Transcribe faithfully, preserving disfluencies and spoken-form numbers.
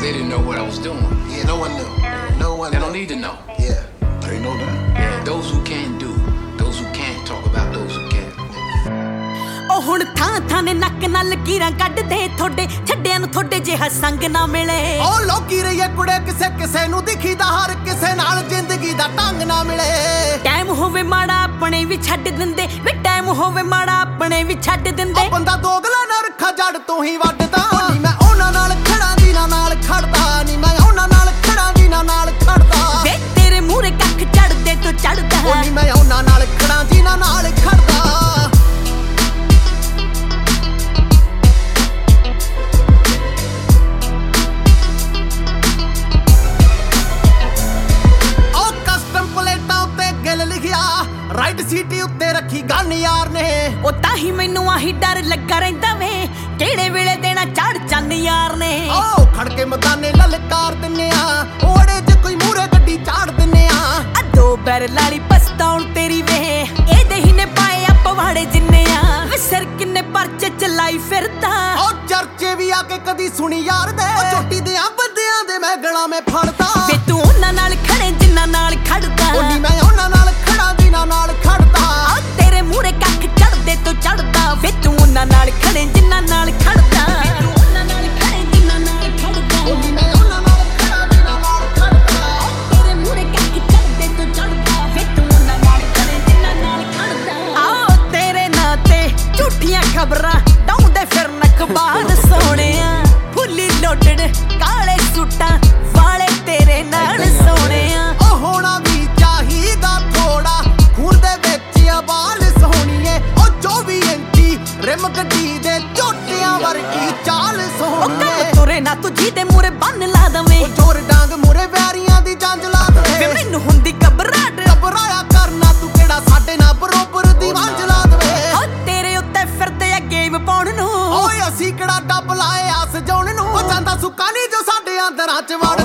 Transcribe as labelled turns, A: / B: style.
A: they didn't know what I was doing.
B: Yeah, no one knew. No one
A: They
B: knew.
A: don't need to know.
B: Yeah.
C: They know that.
A: Yeah, those who can do, those who can't talk about those who can.
D: ਉਹ ਹੁਣ ਥਾਂ ਥਾਂ ਨੇ ਨੱਕ ਨਾਲ ਲਕੀਰਾਂ ਕੱਢਦੇ ਥੋੜੇ ਛੱਡਿਆਂ ਨੂੰ ਥੋੜੇ ਜਿਹਾ ਸੰਗ ਨਾ ਮਿਲੇ।
E: ਉਹ ਲੋਕੀ ਰਹੀਏ ਕੁੜੇ ਕਿਸੇ ਕਿਸੇ ਨੂੰ ਦਿਖੀਦਾ ਹਰ ਕਿਸੇ ਨਾਲ ਜ਼ਿੰਦਗੀ ਦਾ ਢੰਗ ਨਾ ਮਿਲੇ।
D: ਟਾਈਮ ਹੋਵੇ ਮਾੜਾ ਆਪਣੇ ਵੀ ਛੱਡ ਦਿੰਦੇ ਵੇ ਟਾਈਮ ਹੋਵੇ ਮਾੜਾ ਆਪਣੇ ਵੀ ਛੱਡ ਦਿੰਦੇ।
E: ਉਹ ਬੰਦਾ ਦੋਗਲਾ ਨਾ ਰੱਖਾ ਜੜ ਤੋਂ ਹੀ ਵੱਢਦਾ ਨੀ ਮੈਂ ਉਹਨਾਂ ਨਾਲ ਖੜਾ ਦੀ ਨਾ ਨਾਲ ਖੜਦਾ ਨੀ ਮੈਂ ਉਹਨਾਂ ਨਾਲ ਖੜਾ ਦੀ ਨਾ ਨਾਲ ਖੜਦਾ
D: ਵੇ ਤੇਰੇ ਮੂਹਰੇ ਕੱਖ ਚੜਦੇ ਤੋਂ ਚੜਦਾ
E: ਨੀ ਮੈਂ ਉਹਨਾਂ ਨਾਲ ਖੜਾ ਦੀ ਨਾ ਨਾਲ ਖੜਦਾ। ਰਾਈਟ ਸੀਟੀ ਉੱਤੇ ਰੱਖੀ ਗਨ ਯਾਰ ਨੇ
D: ਉਹ ਤਾਂ ਹੀ ਮੈਨੂੰ ਆਹੀ ਡਰ ਲੱਗਾ ਰਹਿੰਦਾ ਵੇ ਕਿਹੜੇ ਵੇਲੇ ਦੇਣਾ ਚੜ ਚੰਨ ਯਾਰ ਨੇ।
E: ਓ ਖੜ ਕੇ ਮਦਾਨੇ ਲਲਕਾਰ ਦਿੰਨੇ ਆ ਓੜੇ ਚ ਕੋਈ ਮੂਰੇ ਗੱਡੀ ਚਾੜ ਦਿੰਨੇ ਆ
D: ਅੱਧੋ ਬੈਰ ਲਾਲੀ ਪਸਤਾਉਣ ਤੇਰੀ ਵੇ ਇਹਦੇ ਹੀ ਨੇ ਪਾਏ ਆ ਪਵਾੜੇ ਜਿੰਨੇ ਆ ਵੇ ਸਿਰ ਕਿੰਨੇ ਪਰਚੇ ਚਲਾਈ ਫਿਰਦਾ।
E: ਓ ਚਰਚੇ ਵੀ ਆ ਕੇ ਕਦੀ ਸੁਣੀ ਯਾਰ ਦੇ ਓ ਚੋਟੀ ਦੇ ਆ ਬੰਦਿਆਂ ਦੇ ਮੈਂ ਗਲਾਂ ਮੈਂ ਫੜਦਾ
D: ਵੇ ਤੂੰ ਉਹਨਾਂ ਨਾਲ ਖੜੇ ਜਿੰਨਾ ਨਾਲ ਖੜਦਾ
E: ਓ ਨੀ ਮੈਂ ਉਹਨਾਂ ਨਾਲ ਖੜਾ ਦੀ ਨਾ ਨਾਲ ਖੜਦਾ
D: ਆ ਤੇਰੇ ਮੂਹਰੇ ਕੱਖ ਚੜਦੇ ਤੋਂ ਚੜਦਾ ਵੇ ਤੂੰ ਉਹਨਾਂ ਨਾਲ ਖੜੇ ਜਿੰਨਾ ਨਾਲ ਖੜਦਾ ਤੂੰ ਉਹਨਾਂ ਨਾਲ ਖੜੇ ਜਿੰਨਾ ਨਾਲ ਖੜਦਾ
E: ਓ ਨੀ ਮੈਂ ਉਹਨਾਂ ਨਾਲ ਖੜਾ ਦੀ ਨਾ ਨਾਲ ਖੜਦਾ
D: ਤੇਰੇ ਮੂਹਰੇ ਕੱਖ ਚੜਦੇ ਤੋਂ ਚੜਦਾ ਵੇ ਤੂੰ ਉਹਨਾਂ ਨਾਲ ਖੜੇ ਜਿੰਨਾ ਨਾਲ ਖੜਦਾ। ਆਓ ਤੇਰੇ ਨਾਂ ਤੇ ਝੂਠੀਆਂ ਖਬਰਾਂ ਡਾਉਂਦੇ ਫਿਰਨ ਅਖਬਾਰ ਸੋਹਣਿਆ ਫੁੱਲੀ ਲੋਟੜ ਕਾਲੇ ਸੂਟਾਂ ਵਾਲੇ ਤੇਰੇ ਨਾਲ ਸੋਹਣਿਆ।
E: ਓ ਹੋਣਾ ਵੀ ਚਾਹੀਦਾ ਥੋੜਾ ਖੂਨ ਦੇ ਵਿੱਚ ਆਵਾਲ ਸੋਹਣੀਏ ਓ ਚੌਵੀ ਇੰਚੀ ਰਿਮ ਗੱਡੀ ਦੇ ਝੋਟਿਆਂ ਵਰਗੀ ਚਾਲ ਸੋਹਣੀਏ
D: ਤੁਰੇ ਨਾ ਤੂੰ ਜਿਹਦੇ ਮੂਰੇ ਬੰਨ ਲਾ ਦਵੇਂ
E: ਓ ਜੋਰ ਡਾਂਗ ਮੂਰੇ ਵੈਰੀਆਂ ਦੀ ਜੰਜ ਲਾ
D: ਵੇ
E: ਦਵੇ
D: ਮੈਨੂੰ ਹੁੰਦੀ ਘਬਰਾਹਟ
E: ਘਬਰਾਇਆ ਕਰਨਾ ਤੂੰ ਕਿਹੜਾ ਸਾਡੇ ਨਾਲ ਬਰੋਬਰ ਦੀ ਵੰਜ ਲਾ ਦਵੇ
D: ਹੋ ਤੇਰੇ ਉੱਤੇ ਫਿਰਦੇ ਆ ਗੇਮ ਪਾਉਣ ਨੂੰ
E: ਓਏ ਅਸੀਂ ਕਿਹੜਾ ਡੱਬ ਲਾਏ ਆ ਸਜਾਉਣ ਨੂੰ ਉਹ ਜਾਂਦਾ ਸੁੱਕਾ ਨਹੀਂ ਜੋ ਸਾਡੇ ਅੰਦਰਾਂ ਚ ਵੜ